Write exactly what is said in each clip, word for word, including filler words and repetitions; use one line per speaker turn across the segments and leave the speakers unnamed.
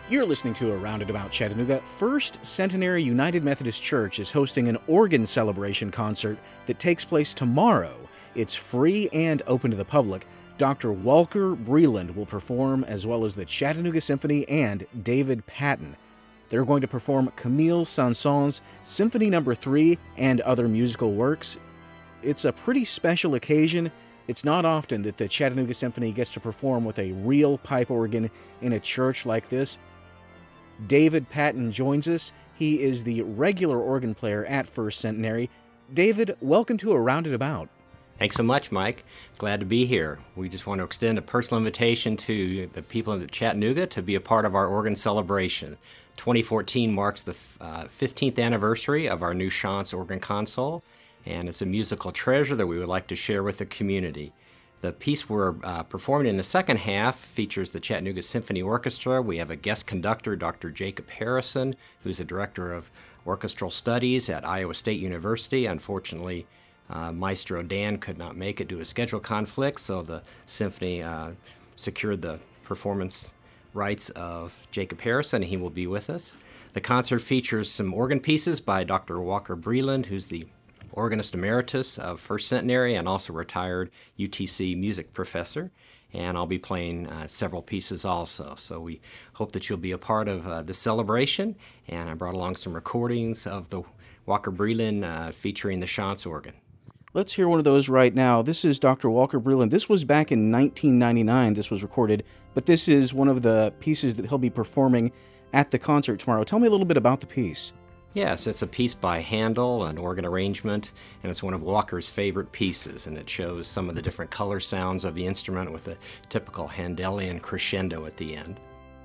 You're listening to Around and About Chattanooga. First Centenary United Methodist Church is hosting an organ celebration concert that takes place tomorrow. It's free and open to the public. Doctor Walker Breland will perform, as well as the Chattanooga Symphony and David Patton. They're going to perform Camille Saint-Saëns' Symphony Number three and other musical works. It's a pretty special occasion. It's not often that the Chattanooga Symphony gets to perform with a real pipe organ in a church like this. David Patton joins us. He is the regular organ player at First Centenary. David, welcome to Around and About.
Thanks so much, Mike. Glad to be here. We just want to extend a personal invitation to the people in Chattanooga to be a part of our organ celebration. twenty fourteen marks the uh, fifteenth anniversary of our new Chants organ console, and it's a musical treasure that we would like to share with the community. The piece we're uh, performing in the second half features the Chattanooga Symphony Orchestra. We have a guest conductor, Doctor Jacob Harrison, who's a director of orchestral studies at Iowa State University. Unfortunately, uh, Maestro Dan could not make it due to schedule conflicts, so the symphony uh, secured the performance rights of Jacob Harrison, and he will be with us. The concert features some organ pieces by Doctor Walker Breland, who's the organist emeritus of First Centenary and also retired U T C music professor, and I'll be playing uh, several pieces also. So we hope that you'll be a part of uh, the celebration, and I brought along some recordings of the Walker Breland uh, featuring the Chants organ.
Let's hear one of those right now. This is Doctor Walker Breland. This was back in nineteen ninety-nine, this was recorded, but this is one of the pieces that he'll be performing at the concert tomorrow. Tell me a little bit about the piece.
Yes, it's a piece by Handel, an organ arrangement, and it's one of Walker's favorite pieces, and it shows some of the different color sounds of the instrument with a typical Handelian crescendo at the end.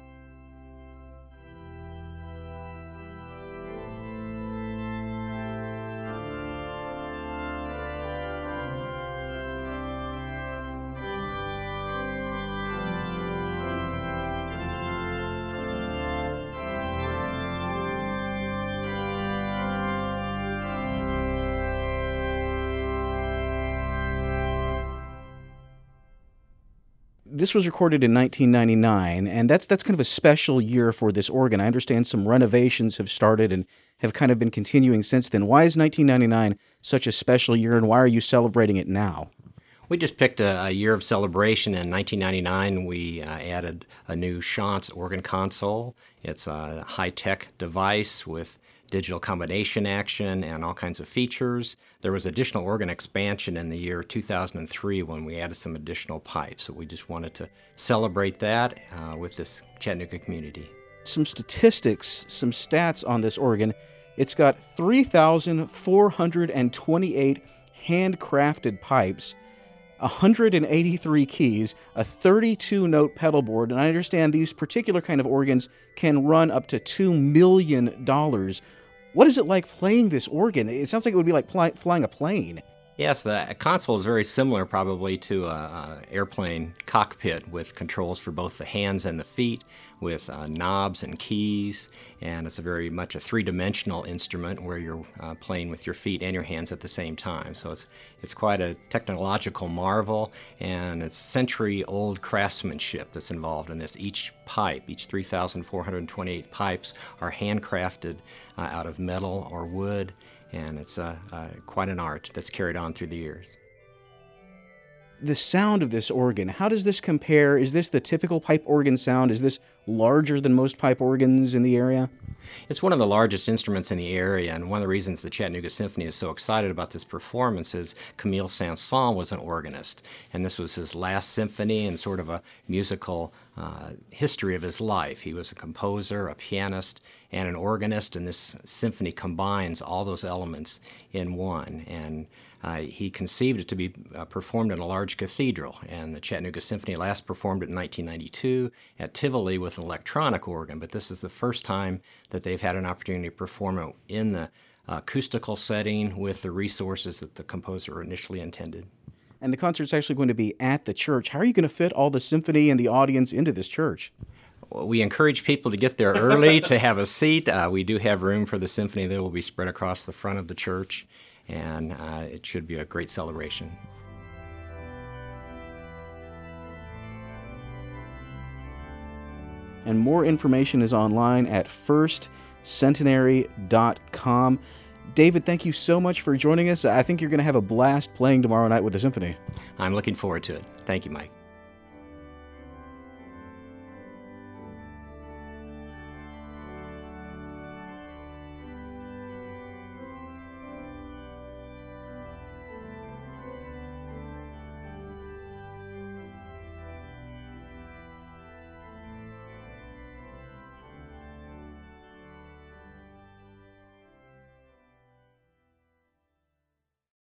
This was recorded in nineteen ninety-nine, and that's that's kind of a special year for this organ. I understand some renovations have started and have kind of been continuing since then. Why is nineteen ninety-nine such a special year, and why are you celebrating it now?
We just picked a, a year of celebration. In nineteen ninety-nine, we uh, added a new Chants organ console. It's a high-tech device with digital combination action and all kinds of features. There was additional organ expansion in the year two thousand three when we added some additional pipes. So we just wanted to celebrate that uh, with this Chattanooga community.
Some statistics, some stats on this organ. It's got three thousand four hundred twenty-eight handcrafted pipes, one hundred eighty-three keys, a thirty-two note pedal board, and I understand these particular kind of organs can run up to two million dollars. What is it like playing this organ? It sounds like it would be like fly, flying a plane.
Yes, the console is very similar probably to an airplane cockpit with controls for both the hands and the feet, with uh, knobs and keys, and it's a very much a three-dimensional instrument where you're uh, playing with your feet and your hands at the same time. So it's it's quite a technological marvel, and it's century-old craftsmanship that's involved in this. Each pipe, each three thousand four hundred twenty-eight pipes are handcrafted uh, out of metal or wood, and it's uh, uh, quite an art that's carried on through the years.
The sound of this organ, how does this compare? Is this the typical pipe organ sound? Is this larger than most pipe organs in the area?
It's one of the largest instruments in the area, and one of the reasons the Chattanooga Symphony is so excited about this performance is Camille Saint-Saëns was an organist, and this was his last symphony and sort of a musical uh, history of his life. He was a composer, a pianist, and an organist, and this symphony combines all those elements in one. And Uh, he conceived it to be uh, performed in a large cathedral, and the Chattanooga Symphony last performed it in nineteen ninety-two at Tivoli with an electronic organ, but this is the first time that they've had an opportunity to perform it in the uh, acoustical setting with the resources that the composer initially intended.
And the concert's actually going to be at the church. How are you going to fit all the symphony and the audience into this church?
Well, we encourage people to get there early to have a seat. Uh, we do have room for the symphony that will be spread across the front of the church, and uh, it should be a great celebration.
and more information is online at first centenary dot com. David, thank you so much for joining us. I think you're going to have a blast playing tomorrow night with the symphony.
I'm looking forward to it. Thank you, Mike.